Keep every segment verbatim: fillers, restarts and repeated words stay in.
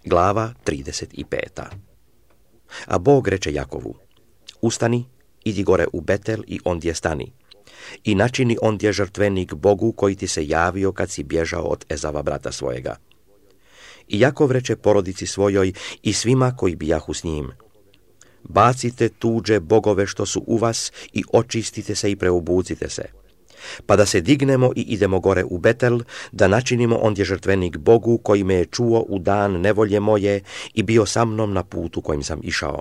Glava trideset pet. A Bog reče Jakovu: Ustani, idi gore u Betel i ondje stani. I načini ondje žrtvenik Bogu koji ti se javio kad si bježao od Ezava brata svojega. I Jakov reče porodici svojoj i svima koji bijahu s njim: Bacite tuđe bogove što su u vas i očistite se i preobucite se. Pa da se dignemo i idemo gore u Betel, da načinimo ondje žrtvenik Bogu koji me je čuo u dan nevolje moje i bio sa mnom na putu kojim sam išao.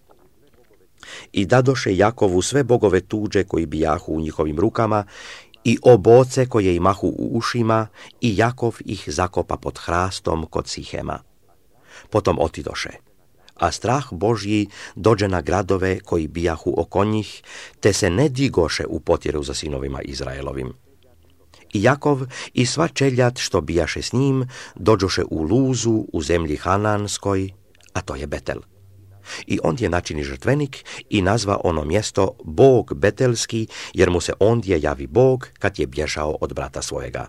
I dadoše Jakovu sve bogove tuđe koji bijahu u njihovim rukama i oboce koje imahu u ušima, i Jakov ih zakopa pod hrastom kod Sihema. Potom otidoše, a strah Božji dođe na gradove koji bijahu oko njih, te se ne digoše u potjeru za sinovima Izraelovim. I Jakov i sva čeljad što bijaše s njim dođoše u Luzu u zemlji Hananskoj, a to je Betel. I ondje načini žrtvenik i nazva ono mjesto Bog Betelski, jer mu se ondje javi Bog kad je bježao od brata svojega.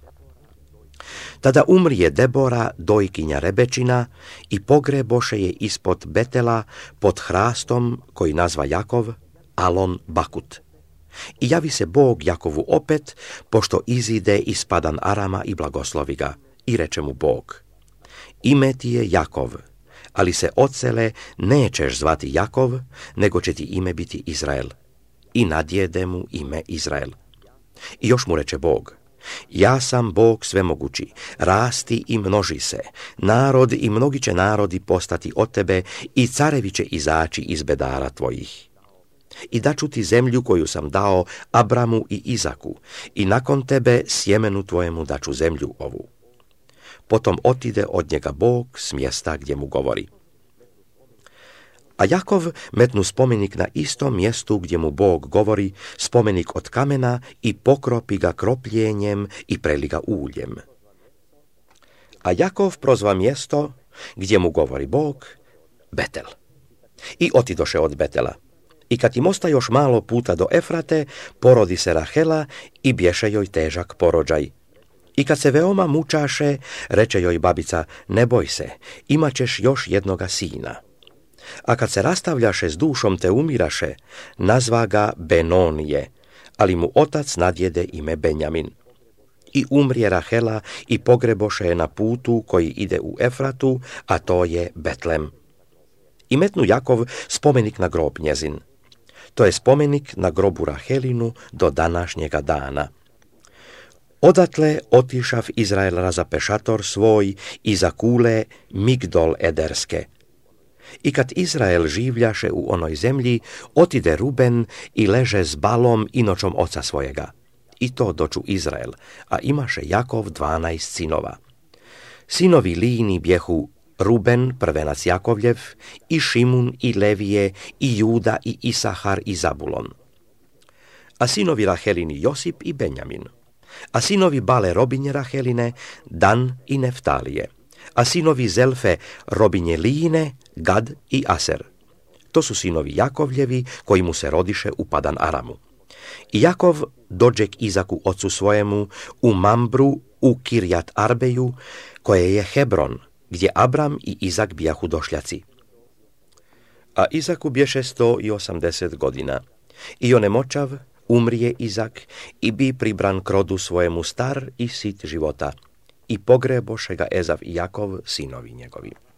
Tada umrije Debora, dojkinja Rebečina, i pogreboše je ispod Betela pod hrastom koji nazva Jakov Alon Bakut. I javi se Bog Jakovu opet, pošto izide iz Padan Arama i blagoslovi ga, i reče mu Bog: Ime ti je Jakov, ali se odsele nećeš zvati Jakov, nego će ti ime biti Izrael. I nadjede mu ime Izrael. I još mu reče Bog: Ja sam Bog svemogući, rasti i množi se, narod i mnogi će narodi postati od tebe i carevi će izaći iz bedara tvojih. I daću ti zemlju koju sam dao Abramu i Izaku, i nakon tebe sjemenu tvojemu daću zemlju ovu. Potom otide od njega Bog s mjesta gdje mu govori. A Jakov metnu spomenik na istom mjestu gdje mu Bog govori, spomenik od kamena, i pokropi ga kropljenjem i preli ga uljem. A Jakov prozva mjesto gdje mu govori Bog Betel. I otidoše od Betela. I kad im osta još malo puta do Efrate, porodi se Rahela i bješe joj težak porođaj. I kad se veoma mučaše, reče joj babica: Ne boj se, imat ćeš još jednoga sina. A kad se rastavljaše s dušom te umiraše, nazva ga Benonije, ali mu otac nadjede ime Benjamin. I umrije Rahela i pogreboše je na putu koji ide u Efratu, a to je Betlem. I metnu Jakov spomenik na grob njezin. To je spomenik na grobu Rahelinu do današnjega dana. Odatle otišav Izrael razape šator svoj i za kule Migdol Ederske. I kad Izrael življaše u onoj zemlji, otide Ruben i leže s Balom inočom oca svojega. I to doču Izrael, a imaše Jakov dvanaest sinova. Sinovi Lijini bjehu Ruben, prvenac Jakovljev, i Šimun, i Levije, i Juda, i Isahar, i Zabulon. A sinovi Rahelini Josip i Benjamin. A sinovi Bale robinje Raheline, Dan i Neftalije. A sinovi Zelfe robinje Lijine, Gad i Aser. To su sinovi Jakovljevi koji mu se rodiše u Padan Aramu. I Jakov dođe k Izaku ocu svojemu u Mambru u Kirjat Arbeju, koje je Hebron, gdje Abram i Izak bijahu došljaci. A Izaku bješe sto i osamdeset godina. I onemoćav umrije Izak i bi pribran k rodu svojemu star i sit života. I pogreboše ga Ezav i Jakov, sinovi njegovi.